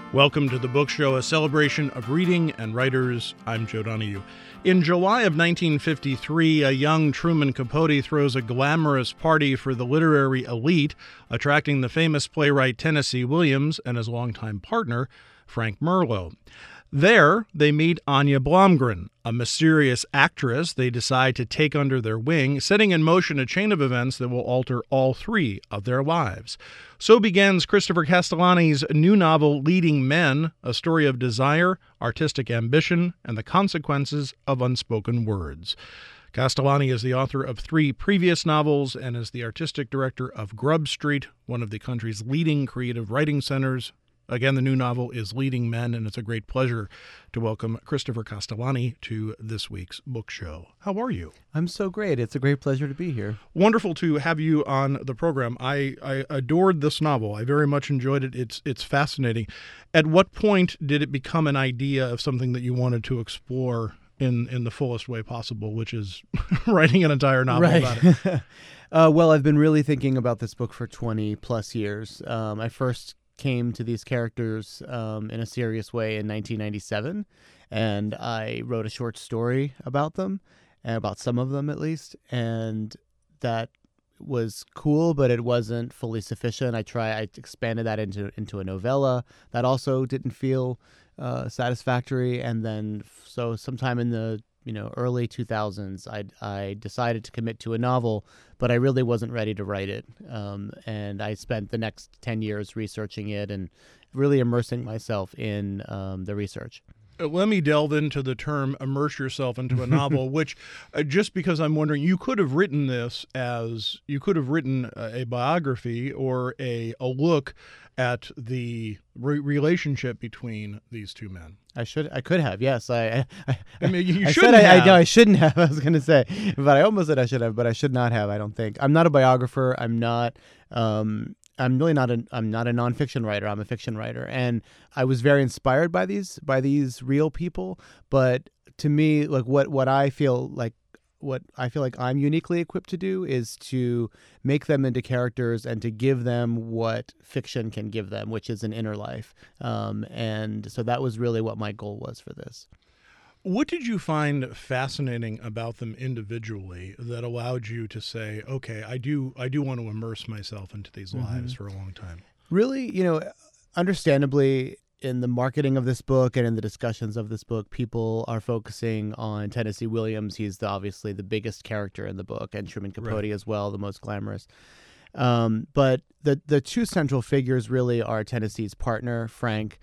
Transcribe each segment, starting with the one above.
Welcome to the Book Show, a celebration of reading and writers. I'm Joe Donahue. In July of 1953, a young Truman Capote throws a glamorous party for the literary elite, attracting the famous playwright Tennessee Williams and his longtime partner, Frank Merlo. There, they meet Anya Blomgren, a mysterious actress they decide to take under their wing, setting in motion a chain of events that will alter all three of their lives. So begins Christopher Castellani's new novel, Leading Men, a story of desire, artistic ambition, and the consequences of unspoken words. Castellani is the author of 3 previous novels and is the artistic director of Grub Street, one of the country's leading creative writing centers. Again, the new novel is Leading Men, and it's a great pleasure to welcome Christopher Castellani to this week's book show. How are you? I'm so great. It's a great pleasure to be here. Wonderful to have you on the program. I adored this novel. I very much enjoyed it. It's fascinating. At what point did it become an idea of something that you wanted to explore in the fullest way possible, which is writing an entire novel about it? Well, I've been really thinking about this book for 20 plus years. I first came to these characters in a serious way in 1997, and I wrote a short story about them, about some of them at least, and that was cool, but it wasn't fully sufficient. I expanded that into a novella that also didn't feel satisfactory, and then so sometime in the early 2000s, I decided to commit to a novel, but I really wasn't ready to write it. And I spent the next 10 years researching it and really immersing myself in the research. Let me delve into the term immerse yourself into a novel, which just because I'm wondering, you could have written this as, you could have written a biography or a look at the relationship between these two men. I could have, yes. I mean, you shouldn't have. I shouldn't have, I was going to say, but I almost said I should have, but I should not have, I don't think. I'm not a biographer. I'm not, I'm not a nonfiction writer. I'm a fiction writer. And I was very inspired by these real people. But to me, like what I feel like I'm uniquely equipped to do is to make them into characters and to give them what fiction can give them, which is an inner life. And so that was really what my goal was for this. What did you find fascinating about them individually that allowed you to say, okay, I do want to immerse myself into these lives for a long time? Really, understandably, in the marketing of this book and in the discussions of this book, people are focusing on Tennessee Williams. He's obviously the biggest character in the book, and Truman Capote as well, the most glamorous. But the two central figures really are Tennessee's partner, Frank,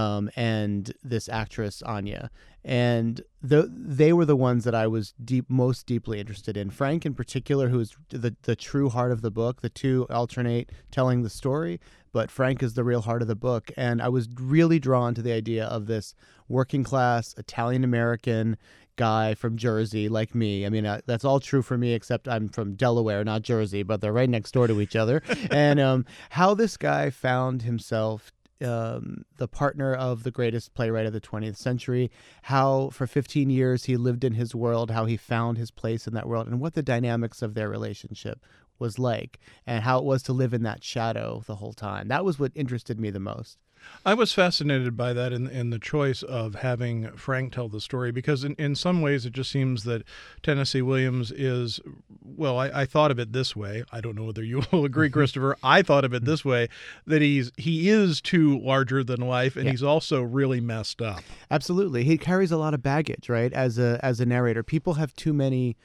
and this actress, Anya. And they were the ones that I was most deeply interested in. Frank in particular, who is the true heart of the book. The two alternate telling the story, but Frank is the real heart of the book. And I was really drawn to the idea of this working class Italian-American guy from Jersey like me. I mean, that's all true for me, except I'm from Delaware, not Jersey, but they're right next door to each other. And how this guy found himself the partner of the greatest playwright of the 20th century, how for 15 years he lived in his world, how he found his place in that world, and what the dynamics of their relationship was like, and how it was to live in that shadow the whole time. That was what interested me the most. I was fascinated by that in the choice of having Frank tell the story, because in some ways it just seems that Tennessee Williams is, well, I thought of it this way. I don't know whether you will agree, Christopher. I thought of it this way, that he is too larger than life, and he's also really messed up. Absolutely. He carries a lot of baggage, right? As a narrator, people have too many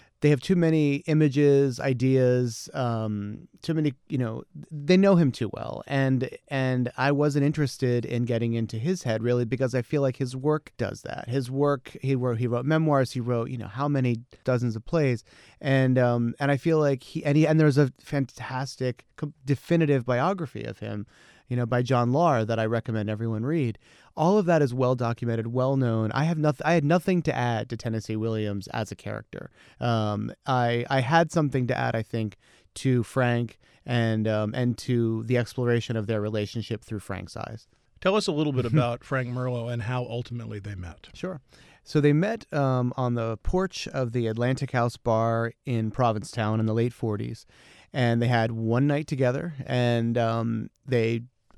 images, ideas, too many, they know him too well. And I wasn't interested in getting into his head really, because I feel like his work does that. His work, he wrote memoirs, he wrote, how many dozens of plays. And I feel like there's a fantastic definitive biography of him, by John Lahr that I recommend everyone read. All of that is well documented, well known. I had nothing to add to Tennessee Williams as a character. I had something to add, I think, to Frank and to the exploration of their relationship through Frank's eyes. Tell us a little bit about Frank Merlo and how ultimately they met. Sure. So they met on the porch of the Atlantic House Bar in Provincetown in the late 40s, and they had one night together, and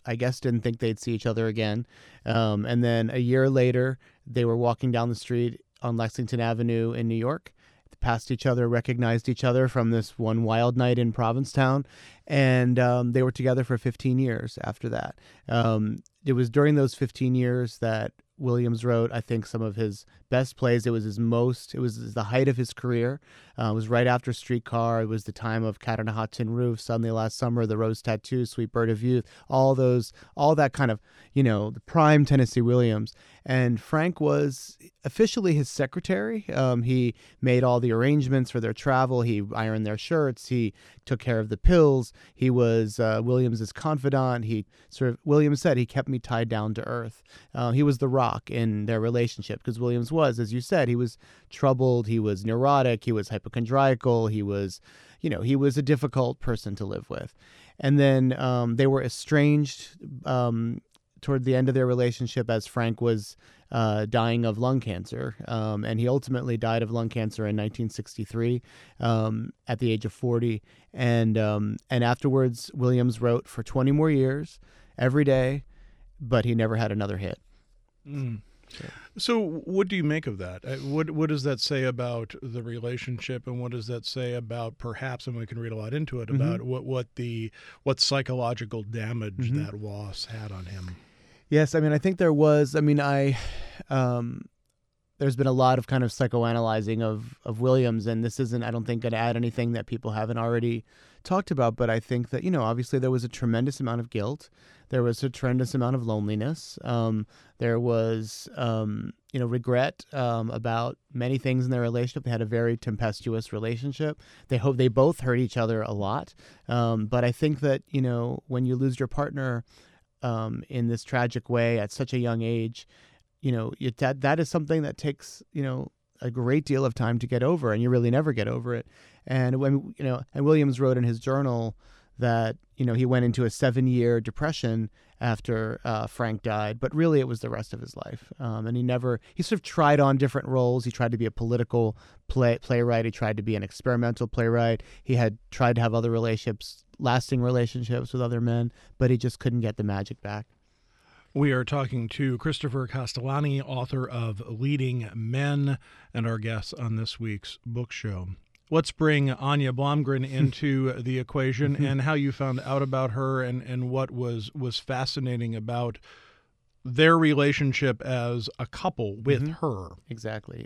I guess didn't think they'd see each other again. And then a year later, they were walking down the street on Lexington Avenue in New York, passed each other, recognized each other from this one wild night in Provincetown, and they were together for 15 years after that. It was during those 15 years that Williams wrote, I think, some of his best plays. It was the height of his career. It was right after Streetcar. It was the time of Cat on a Hot Tin Roof, Suddenly Last Summer, The Rose Tattoo, Sweet Bird of Youth, all that kind of, the prime Tennessee Williams. And Frank was officially his secretary. He made all the arrangements for their travel. He ironed their shirts. He took care of the pills. He was Williams's confidant. Williams said, he kept me tied down to earth. He was the rock in their relationship, because Williams was, as you said, he was troubled. He was neurotic. He was hypochondriacal. He was a difficult person to live with. And then they were estranged toward the end of their relationship, as Frank was dying of lung cancer. And he ultimately died of lung cancer in 1963 at the age of 40. And afterwards, Williams wrote for 20 more years, every day, but he never had another hit. Mm. So what do you make of that? What does that say about the relationship, and what does that say about, perhaps, and we can read a lot into it, about what psychological damage that loss had on him? Yes, I think there was. There's been a lot of kind of psychoanalyzing of Williams, and this isn't, I don't think, going to add anything that people haven't already talked about, but I think that, obviously there was a tremendous amount of guilt. There was a tremendous amount of loneliness. There was, regret about many things in their relationship. They had a very tempestuous relationship. They both hurt each other a lot. But I think that, when you lose your partner in this tragic way at such a young age, that is something that takes, a great deal of time to get over, and you really never get over it. And when, and Williams wrote in his journal that, he went into a 7-year depression after Frank died, but really it was the rest of his life. And he sort of tried on different roles. He tried to be a political playwright. He tried to be an experimental playwright. He had tried to have other lasting relationships with other men, but he just couldn't get the magic back. We are talking to Christopher Castellani, author of Leading Men, and our guest on this week's book show. Let's bring Anya Blomgren into the equation, and how you found out about her, and what was fascinating about their relationship as a couple with her. Exactly.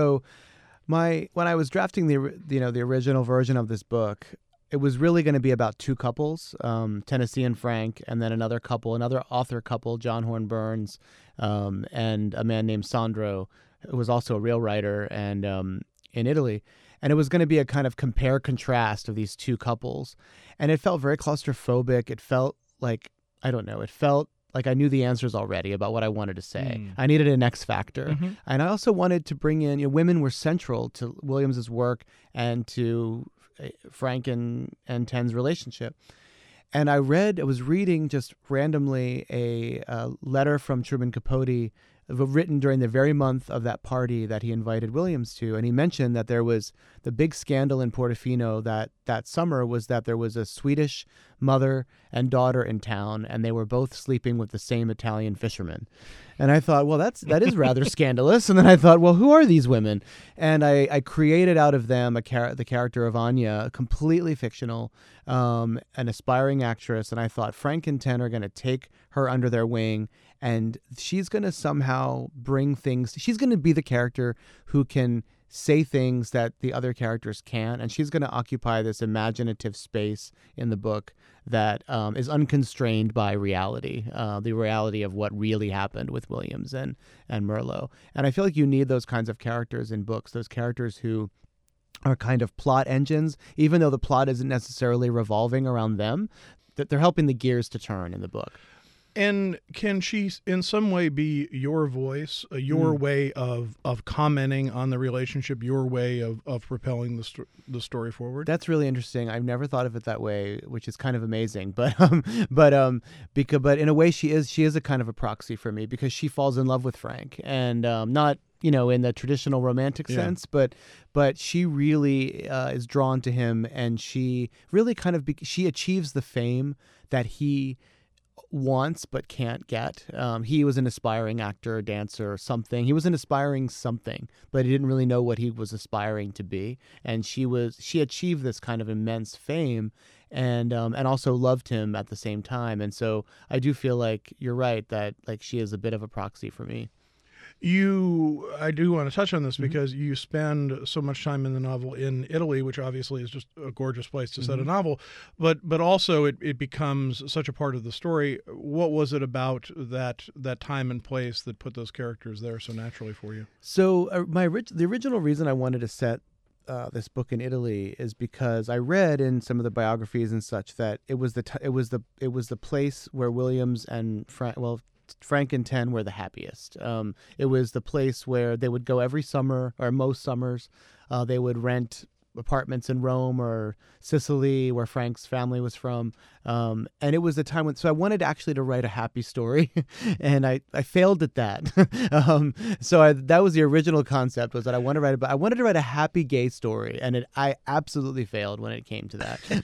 When I was drafting the original version of this book, it was really going to be about two couples, Tennessee and Frank, and then another author couple, John Horn Burns, and a man named Sandro, who was also a real writer and in Italy. And it was going to be a kind of compare-contrast of these two couples. And it felt very claustrophobic. It felt like, it felt like I knew the answers already about what I wanted to say. I needed an X factor. And I also wanted to bring in, women were central to Williams's work and to Frank and Ten's relationship. And I was reading just randomly a letter from Truman Capote written during the very month of that party that he invited Williams to. And he mentioned that there was the big scandal in Portofino that summer was that there was a Swedish mother and daughter in town, and they were both sleeping with the same Italian fisherman. And I thought, well, that is rather scandalous. And then I thought, well, who are these women? And I created out of them the character of Anya, completely fictional, an aspiring actress. And I thought Frank and Ten are going to take her under their wing, and she's going to somehow bring things. She's going to be the character who can say things that the other characters can't, and she's going to occupy this imaginative space in the book that is unconstrained by reality, the reality of what really happened with Williams and Merlot. And I feel like you need those kinds of characters in books, those characters who are kind of plot engines, even though the plot isn't necessarily revolving around them, that they're helping the gears to turn in the book. And can she in some way be your voice, your way of commenting on the relationship, your way of propelling the story forward? That's really interesting. I've never thought of it that way, which is kind of amazing. But in a way she is a kind of a proxy for me, because she falls in love with Frank, and not in the traditional romantic sense, but she really is drawn to him, and she really kind of she achieves the fame that he wants but can't get. He was an aspiring actor, dancer, something. He was an aspiring something, but he didn't really know what he was aspiring to be. And she achieved this kind of immense fame, and also loved him at the same time. And so I do feel like you're right that like she is a bit of a proxy for me. I do want to touch on this because you spend so much time in the novel in Italy, which obviously is just a gorgeous place to set a novel, but also it becomes such a part of the story. What was it about that time and place that put those characters there so naturally for you? So the original reason I wanted to set this book in Italy is because I read in some of the biographies and such that it was the place where Williams and Frank and Ten were the happiest. It was the place where they would go every summer, or most summers. They would rent apartments in Rome or Sicily, where Frank's family was from. And it was the time so I wanted actually to write a happy story, and I failed at that. That was the original concept, was that I wanted to write a happy gay story, and I absolutely failed when it came to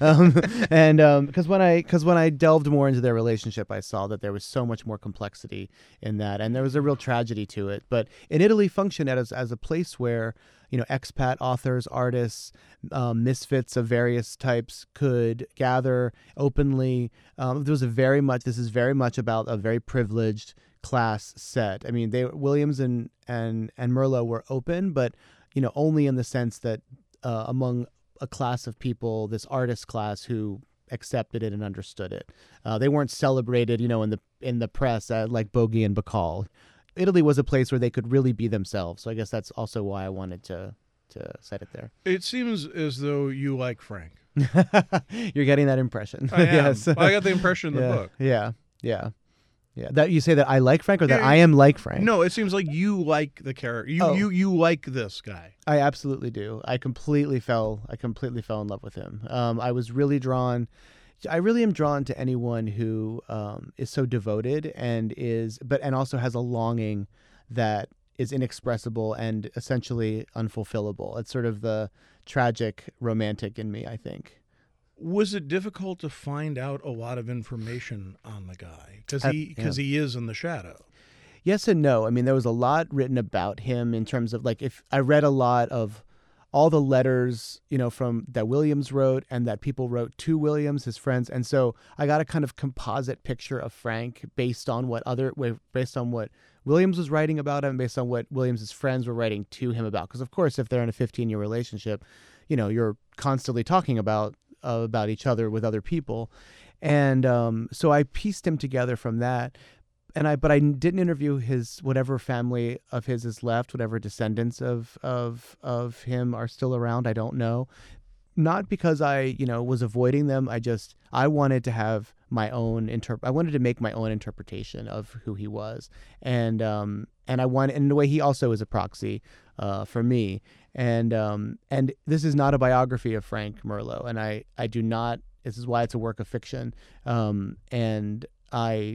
that. Because when I delved more into their relationship, I saw that there was so much more complexity in that, and there was a real tragedy to it. But in Italy, functioned as a place where expat authors, artists, misfits of various types could gather openly. This is very much about a very privileged class set. I mean, Williams and Merlot were open, but only in the sense that among a class of people, this artist class who accepted it and understood it. They weren't celebrated, in the press like Bogey and Bacall. Italy was a place where they could really be themselves. So I guess that's also why I wanted to set it there. It seems as though you like Frank. You're getting that impression. I am. Yes. Well, I got the impression in the book. Yeah. That you say that I like Frank, or that I am like Frank? No, it seems like you like the character. You like this guy. I absolutely do. I completely fell in love with him. I was really drawn. I really am drawn to anyone who is so devoted and also has a longing that is inexpressible and essentially unfulfillable. It's sort of the tragic romantic in me, I think. Was it difficult to find out a lot of information on the guy? Because he is in the shadow. Yes and no. I mean, there was a lot written about him in terms of, like, if I read a lot of all the letters, from that Williams wrote and that people wrote to Williams, his friends. And so I got a kind of composite picture of Frank based on what Williams was writing about him, based on what Williams's friends were writing to him about. Because of course, if they're in a 15-year relationship, you're constantly talking about each other with other people. And so I pieced him together from that. But I didn't interview whatever family of his is left, whatever descendants of him are still around. I don't know. Not because I, was avoiding them. I wanted to have my own I wanted to make my own interpretation of who he was. And I wanted, in a way, he also is a proxy for me. And this is not a biography of Frank Merlot. And I do not, this is why it's a work of fiction. And I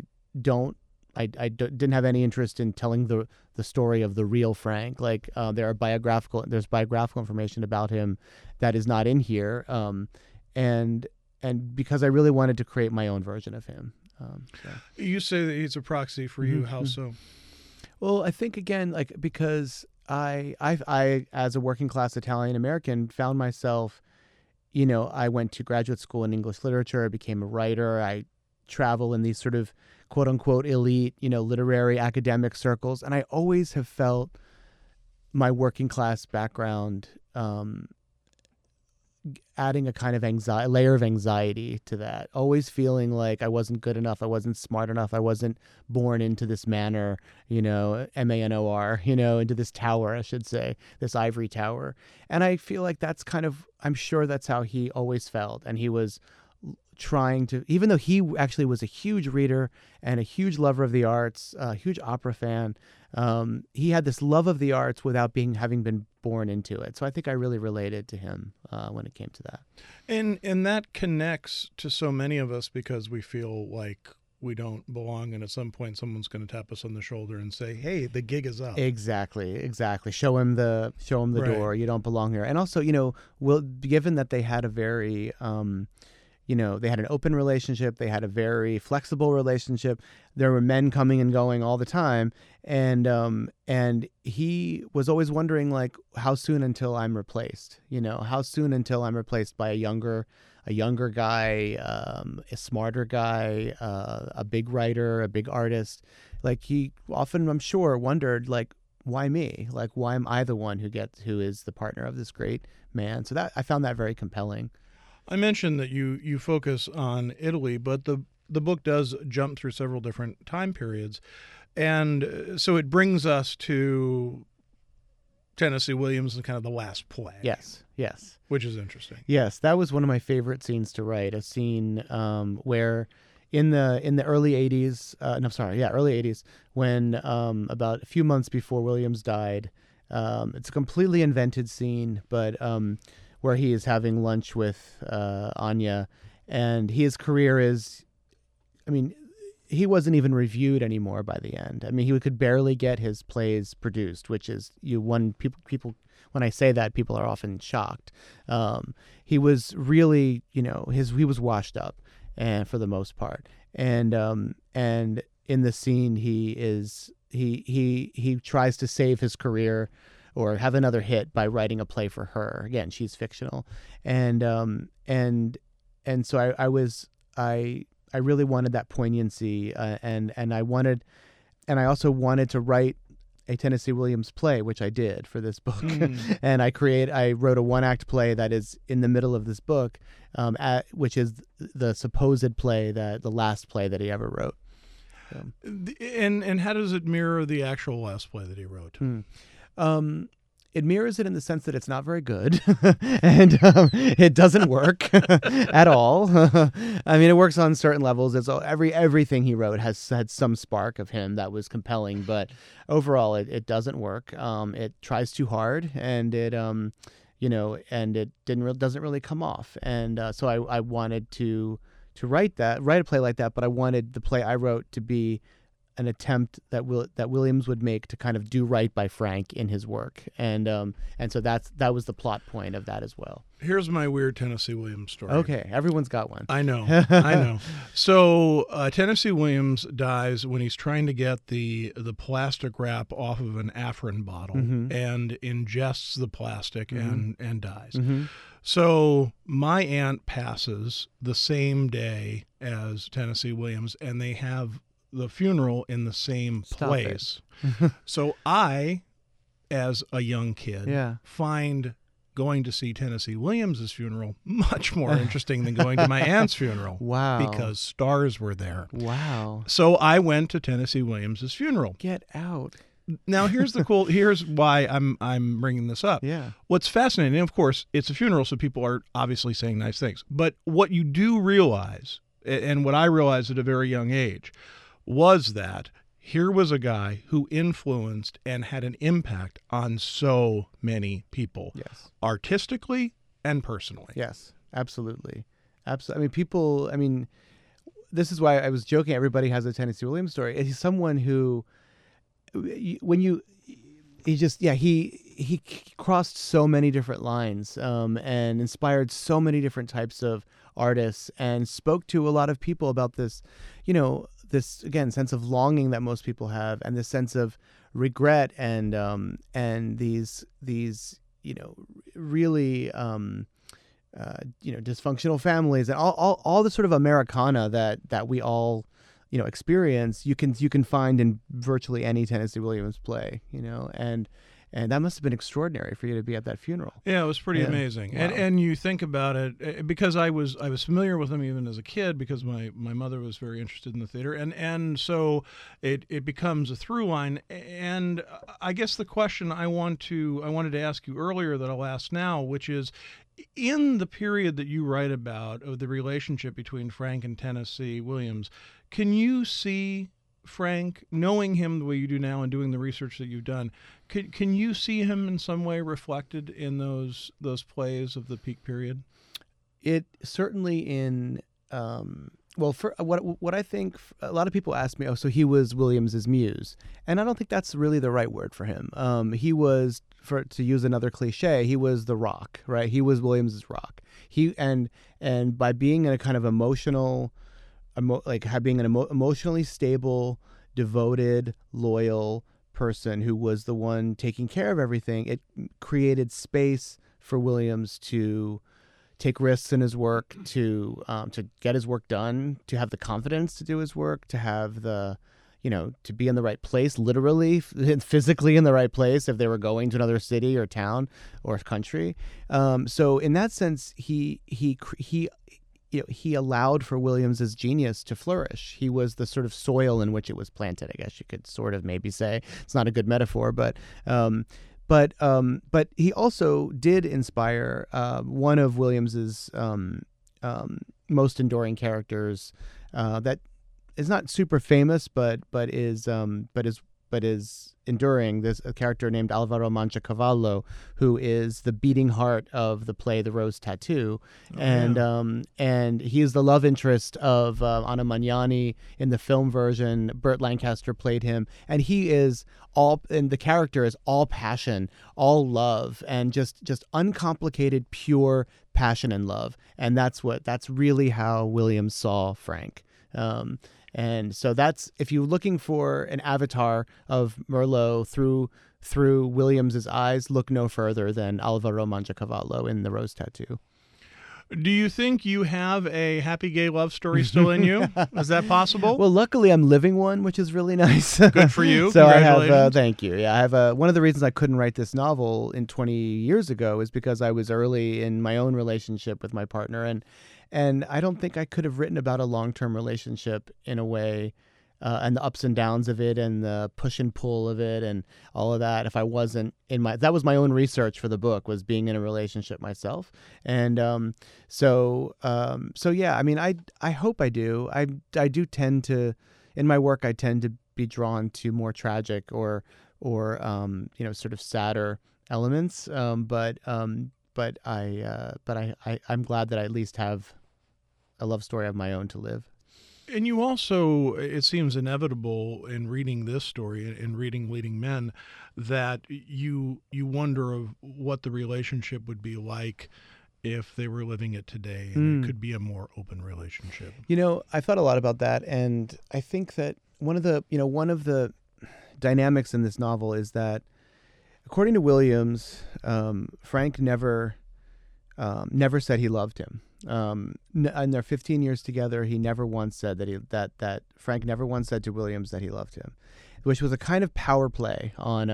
didn't have any interest in telling the story of the real Frank. Like there's biographical information about him that is not in here, and because I really wanted to create my own version of him. You say that he's a proxy for you. How so? Well, I think again, like, because I as a working class Italian American found myself, I went to graduate school in English literature. I became a writer. I travel in these sort of quote unquote elite, literary academic circles. And I always have felt my working class background adding a kind of layer of anxiety to that, always feeling like I wasn't good enough. I wasn't smart enough. I wasn't born into this manor, manor, into this tower, I should say, this ivory tower. And I feel like I'm sure that's how he always felt. And he was trying to, even though he actually was a huge reader and a huge lover of the arts, a huge opera fan, he had this love of the arts without having been born into it. So I think I really related to him when it came to that. And that connects to so many of us because we feel like we don't belong, and at some point someone's going to tap us on the shoulder and say, "Hey, the gig is up." Exactly. Show him the right. door. You don't belong here. And also, given that they had a very they had an open relationship. They had a very flexible relationship. There were men coming and going all the time. And he was always wondering, like, how soon until I'm replaced? How soon until I'm replaced by a younger guy, a smarter guy, a big writer, a big artist. Like, he often, I'm sure, wondered, like, why me? Like, why am I the one who is the partner of this great man? So that I found that very compelling. I mentioned that you focus on Italy, but the book does jump through several different time periods. And so it brings us to Tennessee Williams and kind of the last play. Yes. Which is interesting. Yes, that was one of my favorite scenes to write. A scene where in the early 80s, early 80s, when about a few months before Williams died, it's a completely invented scene, but where he is having lunch with Anya, and his career is, he wasn't even reviewed anymore by the end. He could barely get his plays produced, which is people. When I say that, people are often shocked. He was really, he was washed up, and for the most part, and in the scene, he tries to save his career or have another hit by writing a play for her. Again, she's fictional, and so I really wanted that poignancy, and I also wanted to write a Tennessee Williams play, which I did for this book. And I wrote a one-act play that is in the middle of this book, which is the supposed play, the last play that he ever wrote. So. And how does it mirror the actual last play that he wrote? It mirrors it in the sense that it's not very good, and it doesn't work at all. It works on certain levels. It's everything he wrote has had some spark of him that was compelling, but overall, it doesn't work. It tries too hard, and it and it doesn't really come off. And so I wanted to write a play like that, but I wanted the play I wrote to be an attempt that Williams would make to kind of do right by Frank in his work, and so that was the plot point of that as well. Here's my weird Tennessee Williams story. Okay, everyone's got one. I know. So Tennessee Williams dies when he's trying to get the plastic wrap off of an Afrin bottle, and ingests the plastic and dies. So my aunt passes the same day as Tennessee Williams, and they have the funeral in the same place. So I, as a young kid, find going to see Tennessee Williams's funeral much more interesting than going to my aunt's funeral. Wow. Because stars were there. Wow. So I went to Tennessee Williams's funeral. Get out. Now here's why I'm bringing this up. Yeah. What's fascinating, of course, it's a funeral, so people are obviously saying nice things. But what you do realize, and what I realized at a very young age, was that here was a guy who influenced and had an impact on so many people. Yes. Artistically and personally. Yes, absolutely. People, this is why I was joking, everybody has a Tennessee Williams story. He's someone who, he crossed so many different lines, and inspired so many different types of artists, and spoke to a lot of people about this, this, again, sense of longing that most people have, and this sense of regret, and these really dysfunctional families, and all the sort of Americana that we all experience. You can find in virtually any Tennessee Williams play, and that must have been extraordinary for you to be at that funeral. Yeah, it was pretty amazing. Wow. And you think about it, because I was familiar with him even as a kid, because my mother was very interested in the theater, and so it becomes a through line. And I guess the question I wanted to ask you earlier that I'll ask now, which is, in the period that you write about of the relationship between Frank and Tennessee Williams, can you see Frank, knowing him the way you do now and doing the research that you've done, can you see him in some way reflected in those plays of the peak period? It certainly in Well, for what I think, a lot of people ask me, oh, so he was Williams's muse, and I don't think that's really the right word for him. He was, to use another cliche, he was the rock, right? He was Williams's rock. And by being in a kind of emotionally stable, devoted, loyal person who was the one taking care of everything, it created space for Williams to take risks in his work, to get his work done, to have the confidence to do his work, to have to be in the right place, literally, physically in the right place if they were going to another city or town or country. So in that sense, he allowed for Williams's genius to flourish. He was the sort of soil in which it was planted, I guess you could sort of maybe say. It's not a good metaphor, but he also did inspire one of Williams's most enduring characters that is not super famous, but is enduring. There's a character named Alvaro Manchacavallo, who is the beating heart of the play The Rose Tattoo, and he is the love interest of Anna Magnani in the film version. Burt Lancaster played him, and the character is all passion, all love, and just uncomplicated, pure passion and love, and that's really how Williams saw Frank. And so that's, if you're looking for an avatar of Merlot through Williams's eyes, look no further than Alvaro Manchacavallo in The Rose Tattoo. Do you think you have a happy gay love story still in you? Is that possible? Well, luckily I'm living one, which is really nice. Good for you. So Congratulations. I have, thank you. Yeah, I have one of the reasons I couldn't write this novel 20 years ago is because I was early in my own relationship with my partner, and I don't think I could have written about a long-term relationship in a way, and the ups and downs of it and the push and pull of it and all of that, if I wasn't that was my own research for the book, was being in a relationship myself. And so yeah, I mean, I hope I do. I do tend to, in my work, I tend to be drawn to more tragic or sort of sadder elements. But I'm glad that I at least have a love story of my own to live. And you also, it seems inevitable in reading this story, in reading Leading Men, that you wonder of what the relationship would be like if they were living it today, and it could be a more open relationship. I thought a lot about that, and I think that one of the dynamics in this novel is that, according to Williams, Frank never said he loved him. In their 15 years together, he never once said that Frank never once said to Williams that he loved him, which was a kind of power play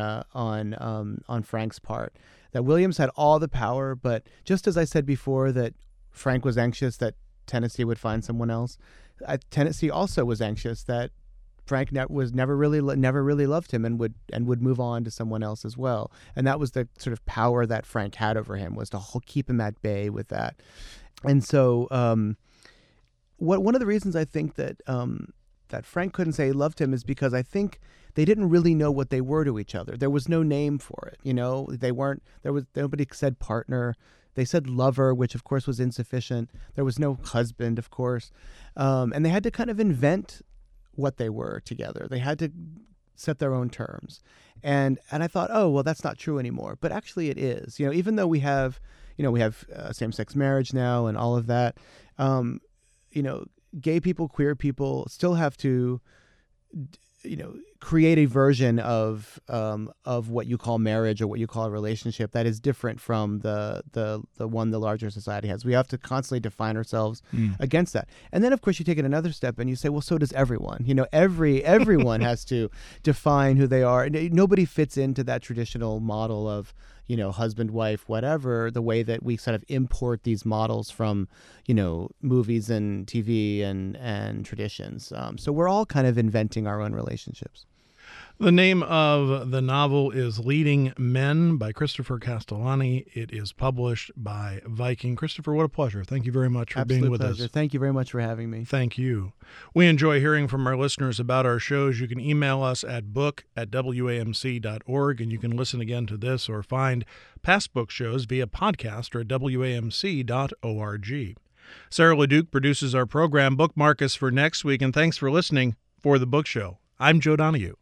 on Frank's part. That Williams had all the power, but just as I said before, that Frank was anxious that Tennessee would find someone else, Tennessee also was anxious that Frank never really loved him and would move on to someone else as well. And that was the sort of power that Frank had over him, was to keep him at bay with that. And so, one of the reasons I think that Frank couldn't say he loved him is because I think they didn't really know what they were to each other. There was no name for it, nobody said partner. They said lover, which of course was insufficient. There was no husband, of course, and they had to kind of invent what they were together. They had to set their own terms, and I thought, oh well, that's not true anymore. But actually, it is. Even though we have same-sex marriage now and all of that, gay people, queer people still have to, create a version of what you call marriage or what you call a relationship that is different from the one the larger society has. We have to constantly define ourselves against that. And then, of course, you take it another step and you say, well, so does everyone. Everyone has to define who they are. Nobody fits into that traditional model of, husband, wife, whatever, the way that we sort of import these models from, movies and TV and traditions. So we're all kind of inventing our own relationships. The name of the novel is Leading Men by Christopher Castellani. It is published by Viking. Christopher, what a pleasure. Thank you very much for being with us. Thank you very much for having me. Thank you. We enjoy hearing from our listeners about our shows. You can email us at book@wamc.org, and you can listen again to this or find past book shows via podcast or at wamc.org. Sarah LeDuc produces our program. Bookmark us for next week, and thanks for listening for The Book Show. I'm Joe Donahue.